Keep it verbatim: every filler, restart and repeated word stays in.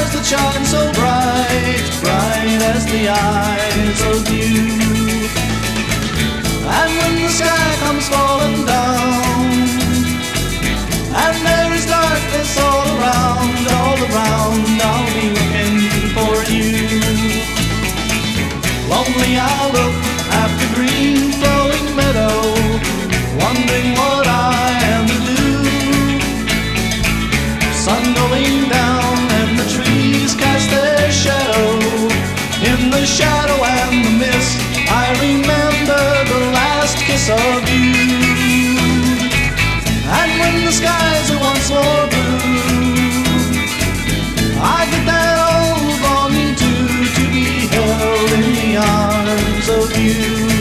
stars that shine so bright, bright as the eyes of you. And when the sky comes falling down, and there is darkness all around, all around, I'll be looking for you. Lonely I'll look after green flowing meadow, wondering what I am to do. Sun going down and the trees cast their shadow. In the shadow and the mist I remember the last kiss of you. And when the skies are once more blue, I get that old longing too, to be held in the arms of you.